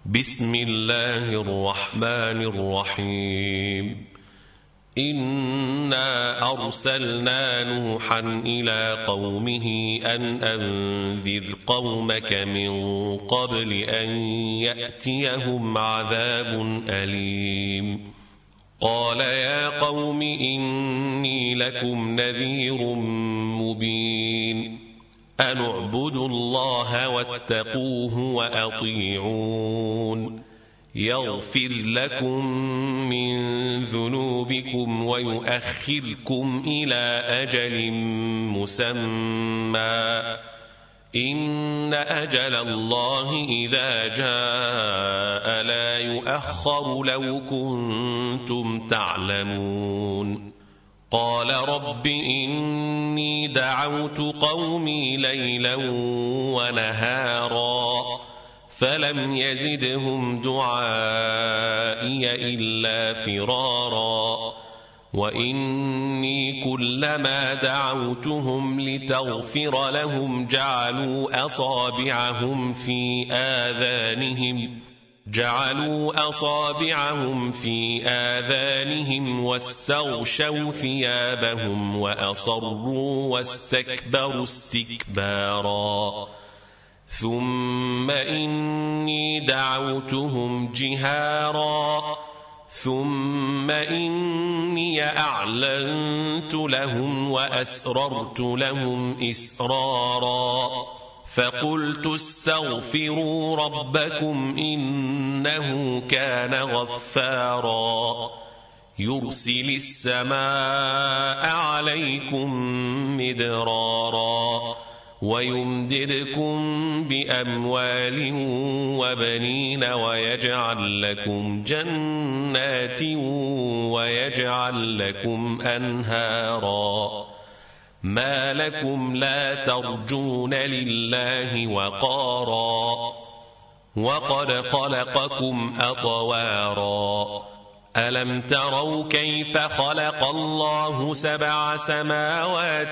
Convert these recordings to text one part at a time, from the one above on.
بسم الله الرحمن الرحيم. إنا أرسلنا نوحا إلى قومه أن أنذر قومك من قبل أن يأتيهم عذاب أليم. قال يا قوم إني لكم نذير مبين. أن اعبدوا الله واتقوه وأطيعون. يغفر لكم من ذنوبكم ويؤخركم إلى أجل مسمى. إن أجل الله إذا جاء لا يؤخر لو كنتم تعلمون. قال رب إني دعوت قومي ليلا ونهارا فلم يزدهم دعائي إلا فرارا. وإني كلما دعوتهم لتغفر لهم جعلوا أصابعهم في آذانهم واستغشوا ثيابهم وأصروا واستكبروا استكبارا. ثم إني دعوتهم جهارا ثم إني أعلنت لهم وأسررت لهم إسرارا. فقلت استغفروا ربكم إنه كان غفارا. يرسل السماء عليكم مدرارا ويمددكم بأموال وبنين ويجعل لكم جنات ويجعل لكم أنهارا. ما لكم لا ترجون لله وقارا وقد خلقكم أطوارا. ألم تروا كيف خلق الله 7 سماوات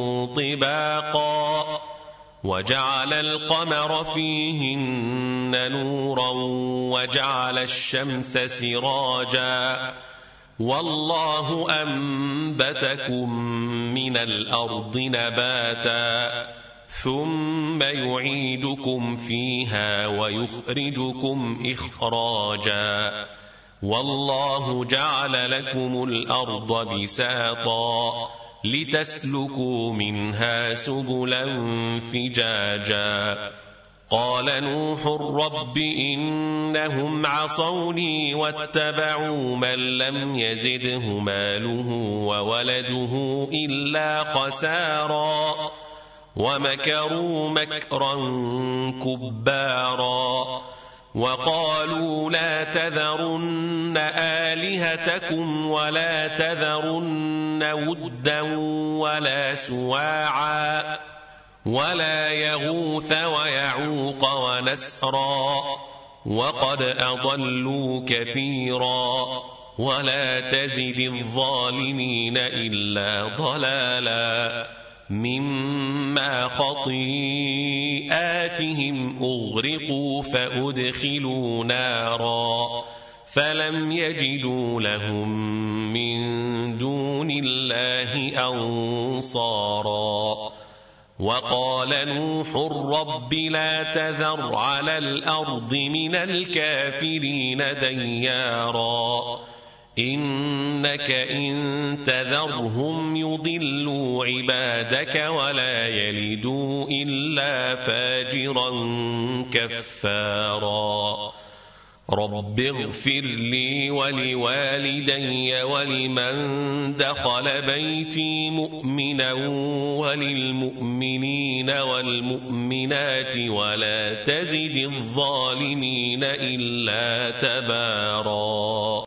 طباقا وجعل القمر فيهن نورا وجعل الشمس سراجا والله أنبتكم من الأرض نباتا ثم يعيدكم فيها ويخرجكم إخراجا. والله جعل لكم الأرض بساطا لتسلكوا منها سبلا فجاجا. قال نوح رب إنهم عصوني واتبعوا من لم يزده ماله وولده إلا خسارا ومكروا مكرا كبارا. وقالوا لا تذرن آلهتكم ولا تذرن ودا ولا سواعا ولا يغوث ويعوق ونسرا وقد أضلوا كثيرا ولا تزد الظالمين إلا ضلالا. مما خطيئاتهم أغرقوا فأدخلوا نارا فلم يجدوا لهم من دون الله أنصارا. وقال نوح رب لا تذر على الأرض من الكافرين ديارا إنك إن تذرهم يضلوا عبادك ولا يلدوا إلا فاجرا كفارا. رب اغفر لي ولوالدي ولمن دخل بيتي مؤمنا وللمؤمنين والمؤمنات ولا تزد الظالمين إلا تبارا.